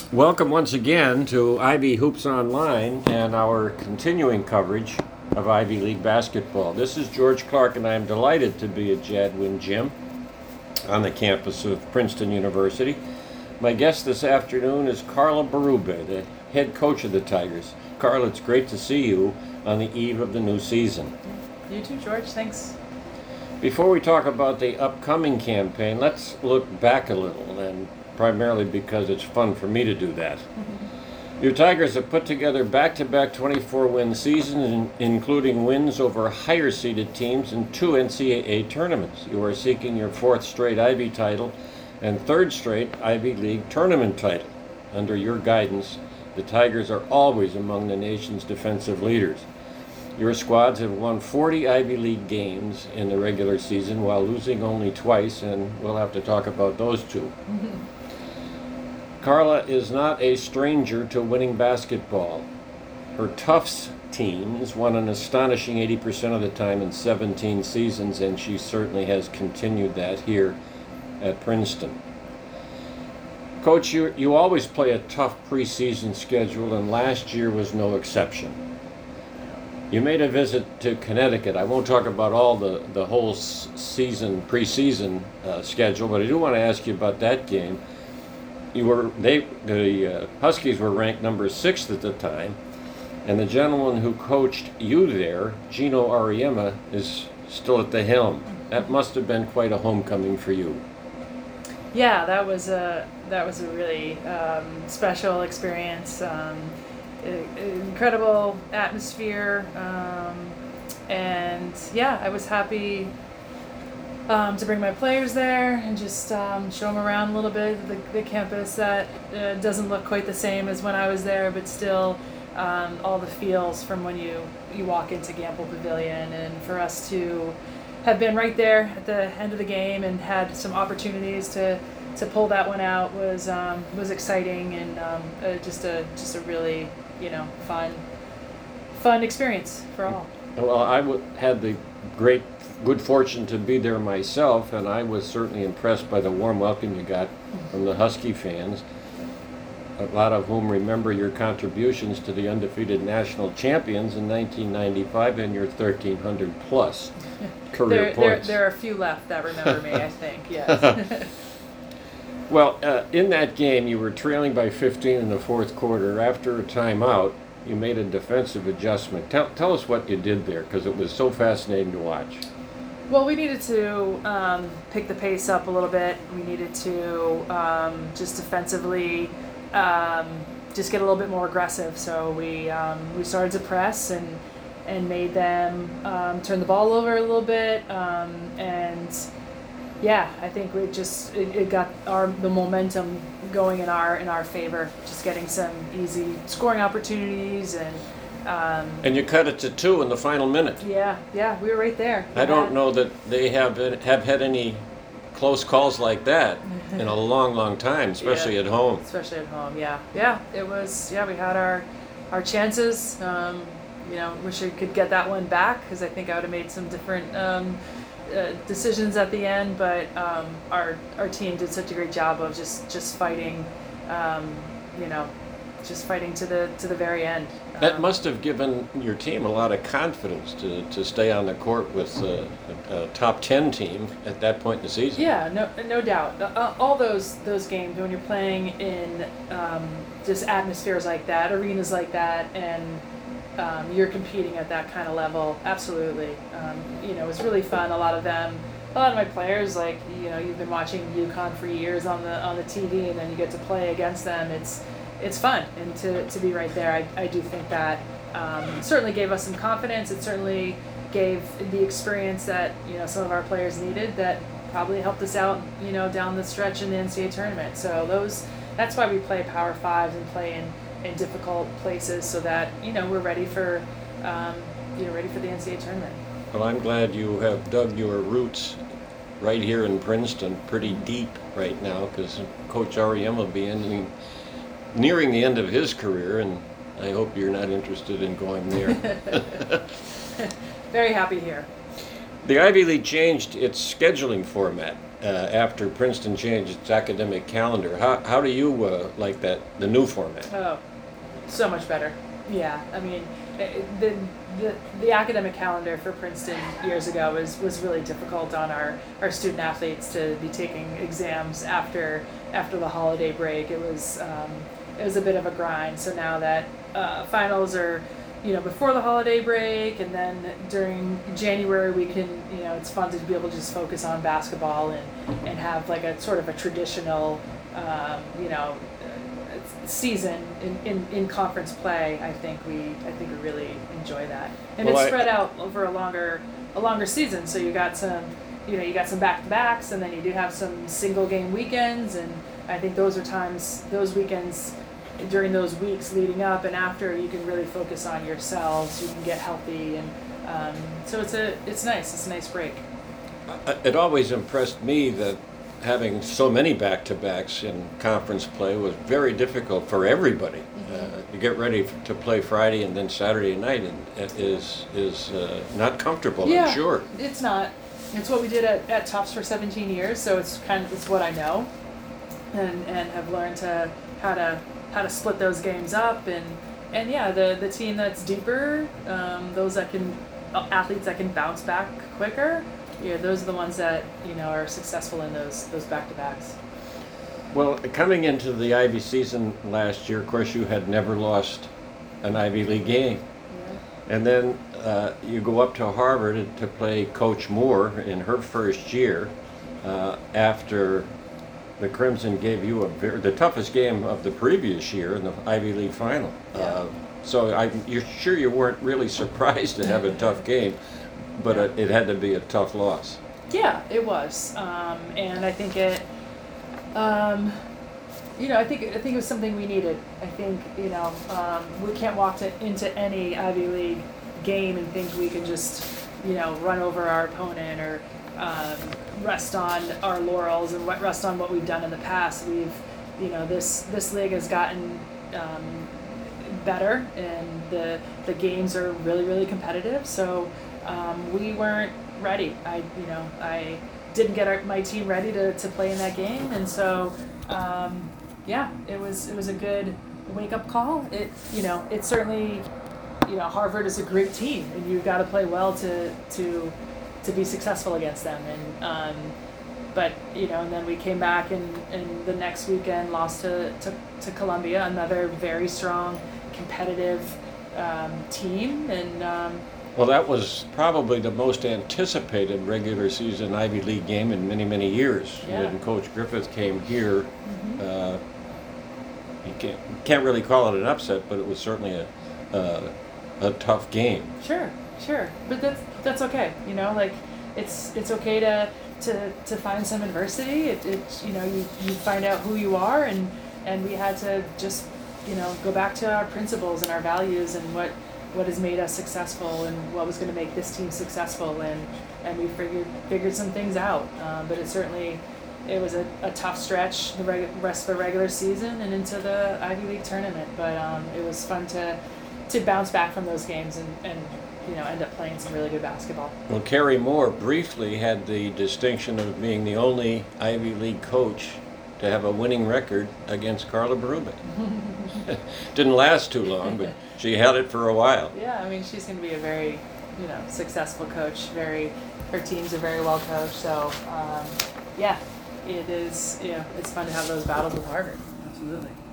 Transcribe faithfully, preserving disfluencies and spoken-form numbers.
Welcome once again to Ivy Hoops Online and our continuing coverage of Ivy League basketball. This is George Clark, and I am delighted to be at Jadwin Gym on the campus of Princeton University. My guest this afternoon is Carla Berube, the head coach of the Tigers. Carla, it's great to see you on the eve of the new season. You too, George. Thanks. Before we talk about the upcoming campaign, let's look back a little, and primarily because it's fun for me to do that. Mm-hmm. Your Tigers have put together back-to-back twenty-four win seasons, including wins over higher-seeded teams in two N C double A tournaments. You are seeking your fourth straight Ivy title and third straight Ivy League tournament title. Under your guidance, the Tigers are always among the nation's defensive leaders. Your squads have won forty Ivy League games in the regular season while losing only twice, and we'll have to talk about those two. Mm-hmm. Carla is not a stranger to winning basketball. Her Tufts teams won an astonishing eighty percent of the time in seventeen seasons, and she certainly has continued that here at Princeton. Coach, you, you always play a tough preseason schedule, and last year was no exception. You made a visit to Connecticut. I won't talk about all the, the whole season, preseason uh, schedule, but I do want to ask you about that game. You were they the uh, Huskies were ranked number six at the time, and the gentleman who coached you there, Gino Auriemma, is still at the helm. That must have been quite a homecoming for you. Yeah, that was a that was a really um, special experience. Um, incredible atmosphere, um, and yeah, I was happy um, to bring my players there and just um, show them around a little bit the, the campus that uh, doesn't look quite the same as when I was there, but still um, all the feels from when you you walk into Gamble Pavilion, and for us to have been right there at the end of the game and had some opportunities to to pull that one out was um, was exciting, and um, uh, just a just a really you know fun fun experience for all. Well, I w- had the great good fortune to be there myself, and I was certainly impressed by the warm welcome you got from the Husky fans, a lot of whom remember your contributions to the undefeated national champions in nineteen ninety-five and your thirteen hundred plus career there, points. There, there are a few left that remember me, I think, yes. Well, uh, in that game, you were trailing by fifteen in the fourth quarter. After a timeout, you made a defensive adjustment. Tell, tell us what you did there, because it was so fascinating to watch. Well, we needed to um, pick the pace up a little bit. We needed to um, just defensively um, just get a little bit more aggressive. So we um, we started to press and and made them um, turn the ball over a little bit, um, and yeah, I think we just it, it got our the momentum going in our in our favor. Just getting some easy scoring opportunities, and um, and you cut it to two in the final minute. Yeah, yeah, we were right there. I don't know that they have have had any close calls like that in a long, long time, especially yeah, at home. Especially at home, yeah, yeah. It was yeah. We had our our chances. Um, you know, wish I could get that one back, because I think I would have made some different Um, Uh, decisions at the end, but um, our our team did such a great job of just just fighting, um, you know, just fighting to the to the very end. Um, That must have given your team a lot of confidence to, to stay on the court with uh, a, a top ten team at that point in the season. Yeah, no no doubt. Uh, all those those games when you're playing in um, just atmospheres like that, arenas like that, and Um, you're competing at that kind of level, absolutely. Um, you know, it was really fun. A lot of them, a lot of my players, like you know, you've been watching UConn for years on the on the T V, and then you get to play against them. It's it's fun, and to, to be right there, I, I do think that um, certainly gave us some confidence. It certainly gave the experience that you know some of our players needed. That probably helped us out, you know, down the stretch in the N C double A tournament. So those, that's why we play Power Fives and play in. in difficult places, so that you know we're ready for um, you know ready for the N C double A tournament. Well, I'm glad you have dug your roots right here in Princeton pretty deep right now, because Coach Auriemma will be ending, nearing the end of his career, and I hope you're not interested in going there. Very happy here. The Ivy League changed its scheduling format uh, after Princeton changed its academic calendar. How, how do you uh, like that, the new format? Oh, so much better. Yeah, I mean, eh, the the, the academic calendar for Princeton years ago was, was really difficult on our, our student athletes to be taking exams after after the holiday break. It was um, it was a bit of a grind. So now that uh, finals are, you know, before the holiday break, and then during January we can, you know, it's fun to be able to just focus on basketball and, and have like a sort of a traditional, um, you know, season in, in, in conference play. I think we I think we really enjoy that, and Well, it's I- spread out over a longer a longer season. So you got some, you know, you got some back to backs, and then you do have some single game weekends, and I think those are times those weekends during those weeks leading up and after you can really focus on yourselves. You can get healthy, and um, so it's a it's nice. It's a nice break. Uh, It always impressed me that having so many back-to-backs in conference play was very difficult for everybody. Uh, you get ready f- to play Friday and then Saturday night, and it is is uh, not comfortable. Yeah, I'm sure. it's not. It's what we did at, at Tufts for seventeen years, so it's kind of it's what I know, and and have learned to how to how to split those games up, and and yeah, the the team that's deeper, um, those that can uh, athletes that can bounce back quicker. Yeah, those are the ones that, you know, are successful in those those back to backs. Well, coming into the Ivy season last year, of course, you had never lost an Ivy League game. And then uh, you go up to Harvard to play Coach Moore in her first year uh, after the Crimson gave you a very, the toughest game of the previous year in the Ivy League final. Yeah. Uh, so I, you're sure you weren't really surprised to have a tough game, but it, it had to be a tough loss. Yeah, it was, um, and I think it, um, you know, I think I think it was something we needed. I think, you know, um, we can't walk to, into any Ivy League game and think we can just, you know, run over our opponent or um, rest on our laurels and what- rest on what we've done in the past. We've, you know, this this league has gotten um, better, and the the games are really really competitive. So um, we weren't ready. I, you know, I didn't get our, my team ready to, to play in that game, and so um, yeah, it was it was a good wake up call. It, you know, it certainly, you know, Harvard is a great team, and you've got to play well to to to be successful against them. And um, but you know, and then we came back and, and the next weekend lost to, to, to Columbia, another very strong, competitive um, team, and um, Well, that was probably the most anticipated regular season Ivy League game in many, many years. Yeah. When Coach Griffith came here, uh, you can't, can't really call it an upset, but it was certainly a, uh, a tough game. Sure, sure, but that's that's okay. You know, like it's it's okay to to, to find some adversity. It, it you know you, you find out who you are, and and we had to just, you know, go back to our principles and our values and what what has made us successful and what was going to make this team successful, and and we figured figured some things out. Um, but it certainly it was a, a tough stretch the reg- rest of the regular season and into the Ivy League tournament. But um, it was fun to to bounce back from those games and, and you know end up playing some really good basketball. Well, Kerry Moore briefly had the distinction of being the only Ivy League coach to have a winning record against Carla Berube. Didn't last too long, but she held it for a while. Yeah, I mean she's going to be a very, you know, successful coach. Very, her teams are very well coached. So um, yeah, it is. You know, it's fun to have those battles with Harvard. Absolutely.